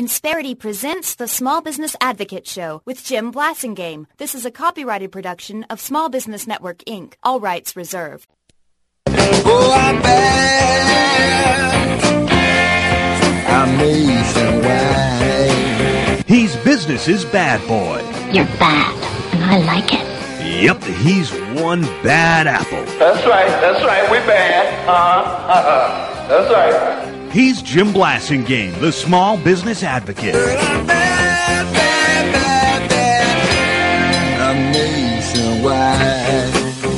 Insperity presents the Small Business Advocate Show with Jim Blasingame. This is a copyrighted production of Small Business Network, Inc. All rights reserved. Oh, I'm bad. I'm nationwide. He's business's bad boy. You're bad, and I like it. Yep, he's one bad apple. That's right, we bad. That's right. He's Jim Blasingame, the Small Business Advocate. Girl, I'm bad, bad, bad, bad. I'm nationwide.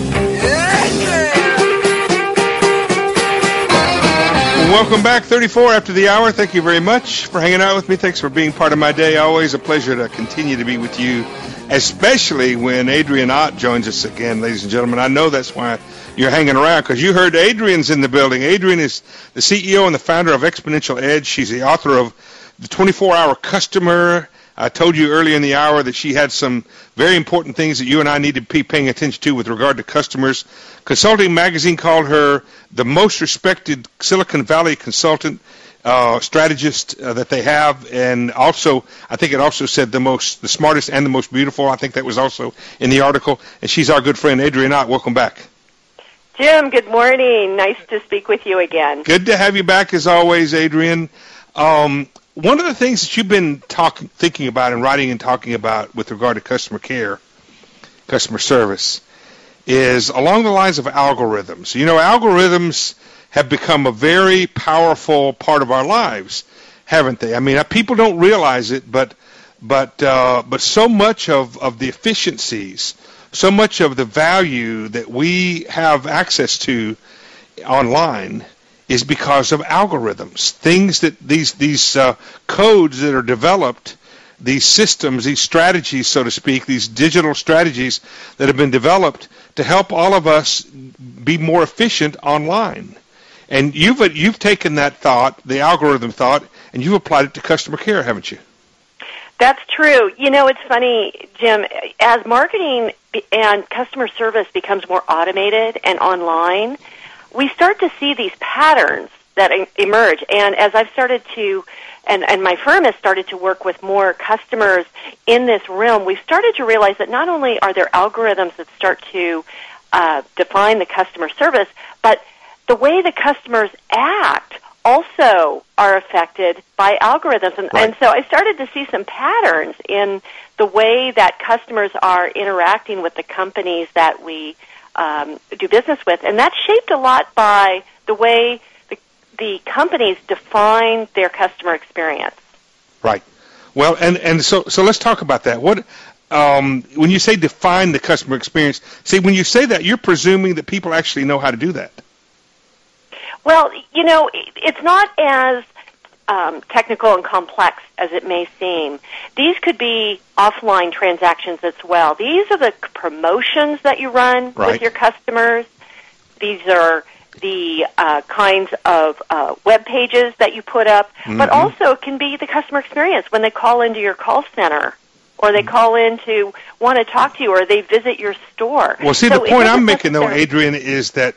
Welcome back, 34 after the hour. Thank you very much for hanging out with me. Thanks for being part of my day. Always a pleasure to continue to be with you, especially when Adrian Ott joins us again, ladies and gentlemen. I know that's why you're hanging around, because you heard Adrian's in the building. Adrian is the CEO and the founder of Exponential Edge. She's the author of The 24-Hour Customer. I told you earlier in the hour that she had some very important things that you and I need to be paying attention to with regard to customers. Consulting Magazine called her the most respected Silicon Valley consultant strategist that they have, and also I think it also said the smartest and the most beautiful. I think that was also in the article. And she's our good friend Adrian Ott. Welcome back. Jim, good morning. Nice to speak with you again. Good to have you back as always, Adrian. One of the things that you've been thinking about and writing and talking about with regard to customer care, customer service, is along the lines of algorithms. You know, algorithms have become a very powerful part of our lives, haven't they? I mean, people don't realize it, but so much of the efficiencies, so much of the value that we have access to online is because of algorithms. Things that these codes that are developed, these systems, these strategies, so to speak, these digital strategies that have been developed to help all of us be more efficient online. And you've taken that thought, the algorithm thought, and you've applied it to customer care, haven't you? That's true. You know, it's funny, Jim, as marketing and customer service becomes more automated and online, we start to see these patterns that emerge. And as I've started to, and my firm has started to work with more customers in this realm, we've started to realize that not only are there algorithms that start to define the customer service, but the way the customers act also are affected by algorithms. And so I started to see some patterns in the way that customers are interacting with the companies that we do business with, and that's shaped a lot by the way the companies define their customer experience. Right. Well, and so let's talk about that. What when you say define the customer experience, see, when you say that, you're presuming that people actually know how to do that. Well, you know, it's not as technical and complex as it may seem. These could be offline transactions as well. These are the promotions that you run with your customers. These are the kinds of web pages that you put up, but also it can be the customer experience when they call into your call center, or they call in to want to talk to you, or they visit your store. Well, see, the point I'm making, though, Adrian, is that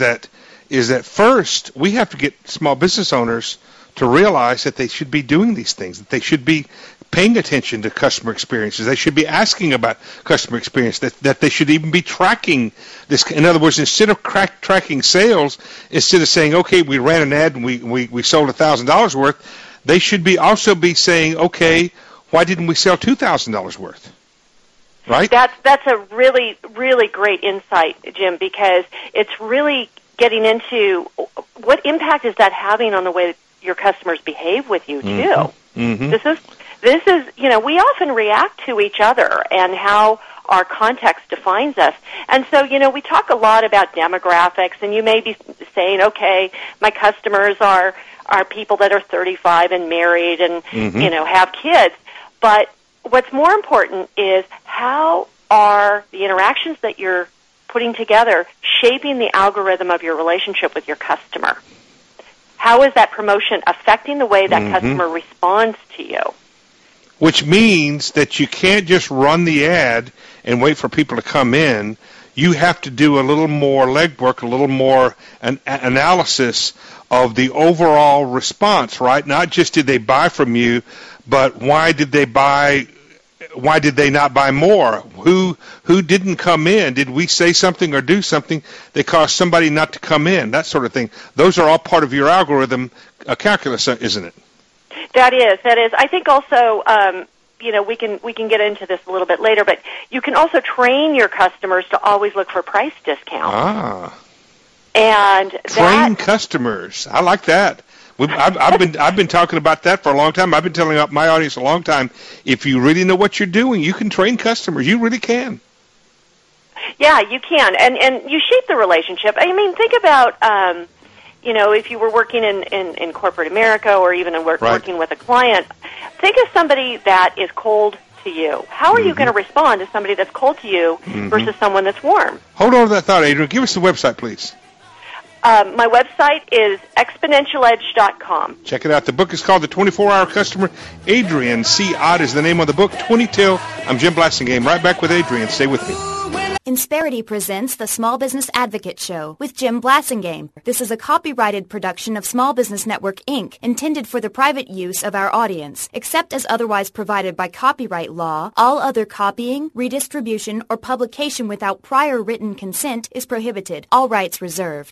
first we have to get small business owners to realize that they should be doing these things, that they should be paying attention to customer experiences. They should be asking about customer experience, that they should even be tracking this. In other words, instead of tracking sales, instead of saying, okay, we ran an ad and we sold $1,000 worth, they should also be saying, okay, why didn't we sell $2,000 worth? Right? That's a really, really great insight, Jim, because it's really getting into what impact is that having on the way your customers behave with you too. This is, you know, we often react to each other and how our context defines us. And so, you know, we talk a lot about demographics, and you may be saying, okay, my customers are people that are 35 and married and, you know, have kids. But what's more important is how are the interactions that you're putting together shaping the algorithm of your relationship with your customer? How is that promotion affecting the way that customer responds to you? Which means that you can't just run the ad and wait for people to come in. You have to do a little more legwork, a little more analysis of the overall response, right? Not just did they buy from you, but why did they not buy more? Who didn't come in? Did we say something or do something that caused somebody not to come in? That sort of thing. Those are all part of your algorithm calculus, isn't it? That is. I think also, we can get into this a little bit later, but you can also train your customers to always look for price discounts. And train customers. I like that. I've been talking about that for a long time. I've been telling my audience a long time. If you really know what you're doing, you can train customers. You really can. Yeah, you can, and you shape the relationship. I mean, think about if you were working in corporate America or even working with a client. Think of somebody that is cold to you. How are you going to respond to somebody that's cold to you versus someone that's warm? Hold on to that thought, Adrian. Give us the website, please. My website is exponentialedge.com. Check it out. The book is called The 24-Hour Customer. Adrian C. Ott is the name of the book. 20 till. I'm Jim Blasingame. Right back with Adrian. Stay with me. Insperity presents the Small Business Advocate Show with Jim Blasingame. This is a copyrighted production of Small Business Network, Inc., intended for the private use of our audience. Except as otherwise provided by copyright law, all other copying, redistribution, or publication without prior written consent is prohibited. All rights reserved.